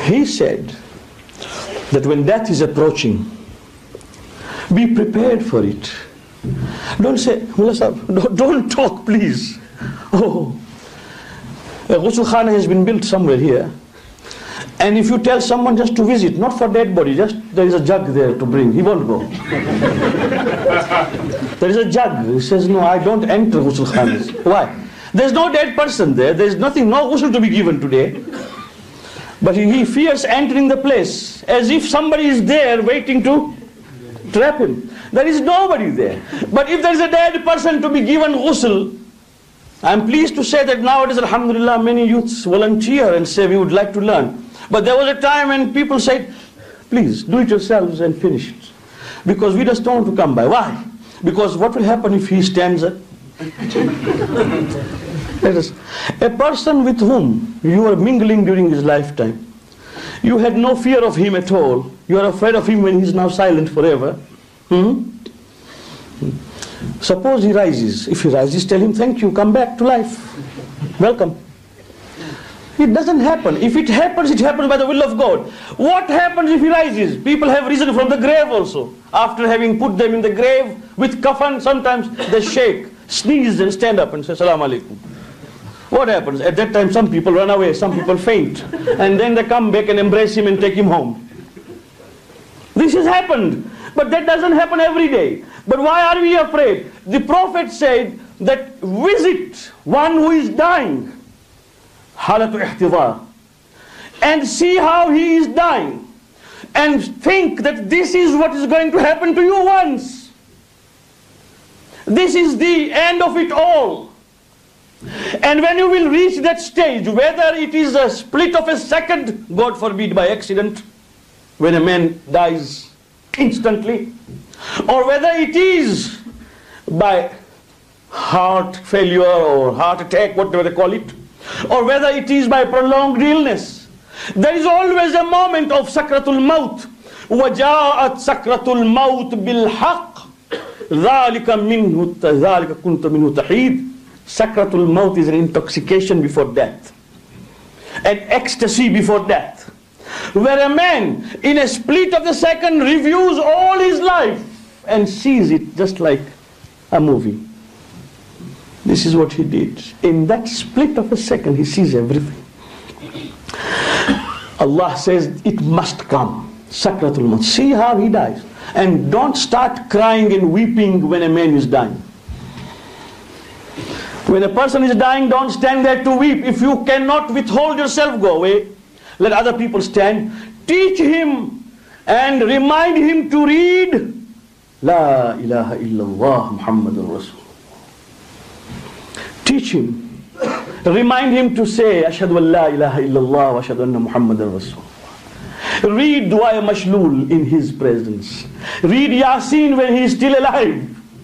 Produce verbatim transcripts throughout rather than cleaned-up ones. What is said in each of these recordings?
He said that when death is approaching, be prepared for it. Don't say, Mullah Sahib, don't, don't talk please. Oh, a Ghusl Khana has been built somewhere here. And if you tell someone just to visit, not for dead body, just there is a jug there to bring, he won't go. There is a jug. He says, no, I don't enter Ghusl Khanas. Why? There's no dead person there. There's nothing, no ghusl to be given today. But he, he fears entering the place as if somebody is there waiting to trap him. There is nobody there. But if there is a dead person to be given ghusl, I am pleased to say that nowadays, alhamdulillah, many youths volunteer and say we would like to learn. But there was a time when people said, please do it yourselves and finish it. Because we just don't want to come by. Why? Because what will happen if he stands up? That is, a person with whom you are mingling during his lifetime, you had no fear of him at all. You are afraid of him when he is now silent forever. Hmm? Suppose he rises. If he rises, tell him, thank you, come back to life. Welcome. It doesn't happen. If it happens, it happens by the will of God. What happens if he rises? People have risen from the grave also. After having put them in the grave with kafan, sometimes they shake, sneeze and stand up and say, Salaam alaikum. What happens? At that time, some people run away, some people faint. And then they come back and embrace him and take him home. This has happened. But that doesn't happen every day. But why are we afraid? The Prophet said that visit one who is dying, halatu ihtidar, and see how he is dying, and think that this is what is going to happen to you once. This is the end of it all. And when you will reach that stage, whether it is a split of a second, God forbid by accident, when a man dies instantly, or whether it is by heart failure or heart attack, whatever they call it, or whether it is by prolonged illness, there is always a moment of sakratul maut. وَجَاءَتْ سَكْرَةُ الْمَوْتِ بِالْحَقِّ ذَلِكَ مِنْهُ ذَلِكَ كُنْتَ مِنْهُ تَحِيدٌ. Sakratul maut is an intoxication before death, an ecstasy before death, where a man in a split of the second reviews all his life and sees it just like a movie. This is what he did. In that split of a second, he sees everything. Allah says it must come. Sakratul maut. See how he dies. And don't start crying and weeping when a man is dying. When a person is dying, don't stand there to weep. If you cannot withhold yourself, go away. Let other people stand. Teach him and remind him to read La ilaha illallah Muhammadur Rasul. Teach him. Remind him to say Ashhadu an la ilaha illallah wa ashhadu anna Muhammadur Rasul. Read Dua Mashlul in his presence. Read Yasin when he is still alive.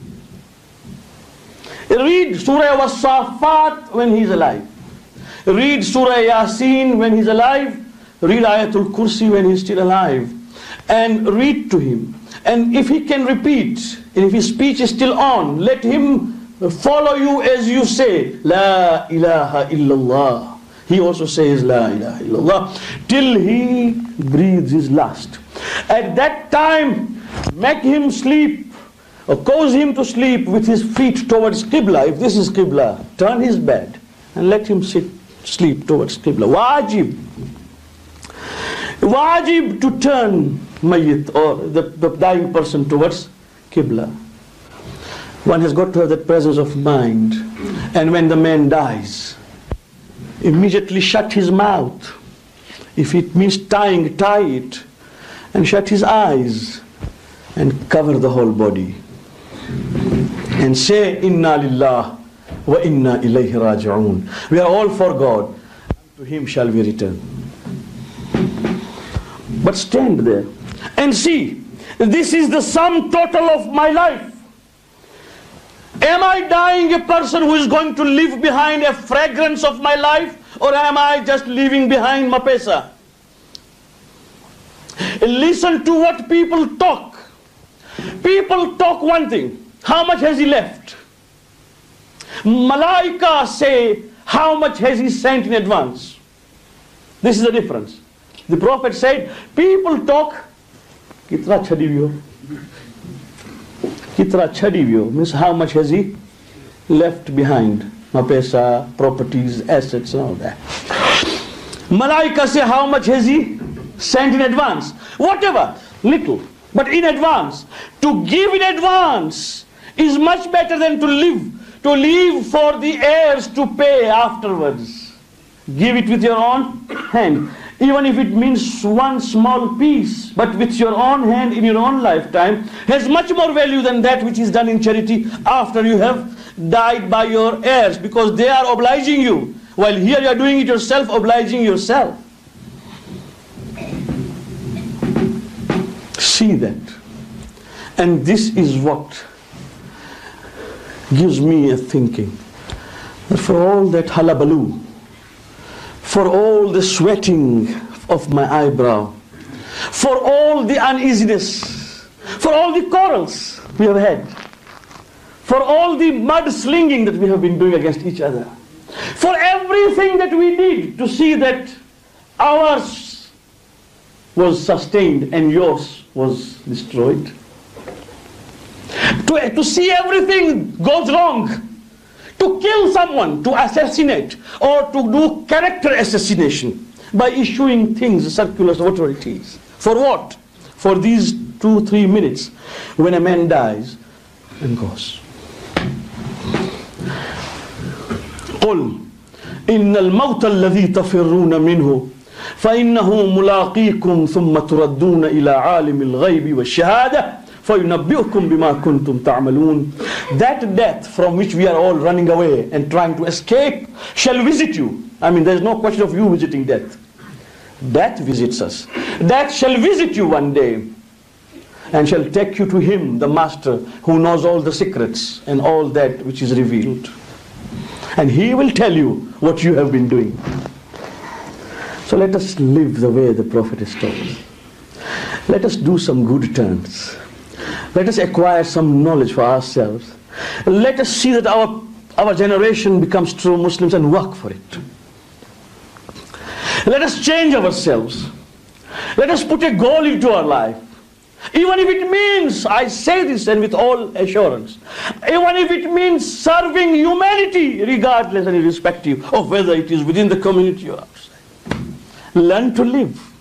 Read Surah Was-Saffat when he is alive. Read Surah Yasin when he is alive. Read Ayatul Kursi when he is still alive. And read to him. And if he can repeat, and if his speech is still on, let him follow you as you say La ilaha illallah. He also says La ilaha illallah till he breathes his last. At that time, make him sleep, or cause him to sleep with his feet towards Qibla. If this is Qibla, turn his bed and let him sit, sleep towards Qibla. Wajib. Wajib to turn Mayyit, or the, the dying person, towards Qibla. One has got to have that presence of mind. And when the man dies, immediately shut his mouth. If it means tying, tie it. And shut his eyes. And cover the whole body. And say, Inna lillah wa inna ilayhi raji'un. We are all for God. To him shall we return. But stand there and see, this is the sum total of my life. Am I dying a person who is going to leave behind a fragrance of my life, or am I just leaving behind mapesa? Listen to what people talk. People talk one thing. How much has he left? Malaika say, how much has he sent in advance? This is the difference. The Prophet said, people talk, Kitra chadivyo. Kitra chadivyo means how much has he left behind? Mapesa, properties, assets and all that. Malaika say how much has he sent in advance? Whatever, little, but in advance. To give in advance is much better than to live, to leave for the heirs to pay afterwards. Give it with your own hand. Even if it means one small piece, but with your own hand in your own lifetime, has much more value than that which is done in charity after you have died by your heirs, because they are obliging you, while here you are doing it yourself, obliging yourself. See that. And this is what gives me a thinking, that for all that hullabaloo, for all the sweating of my eyebrow, for all the uneasiness, for all the quarrels we have had, for all the mud slinging that we have been doing against each other, for everything that we did to see that ours was sustained and yours was destroyed, to, to see everything goes wrong, to kill someone, to assassinate, or to do character assassination by issuing things, circulars, whatever it is. For what? For these two, three minutes when a man dies and goes. قل إن الموت الذي تفرون منه فإنه ملاقيكم ثم تردون إلى عالم الغيب والشهادة فَيُنَبِّئُكُمْ بِمَا كُنْتُمْ تَعْمَلُونَ. That death from which we are all running away and trying to escape shall visit you. I mean, there is no question of you visiting death. Death visits us. Death shall visit you one day and shall take you to him, the master, who knows all the secrets and all that which is revealed. And he will tell you what you have been doing. So let us live the way the Prophet has told. Let us do some good turns. Let us acquire some knowledge for ourselves. Let us see that our, our generation becomes true Muslims and work for it. Let us change ourselves. Let us put a goal into our life. Even if it means, I say this and with all assurance, even if it means serving humanity regardless and irrespective of whether it is within the community or outside. Learn to live.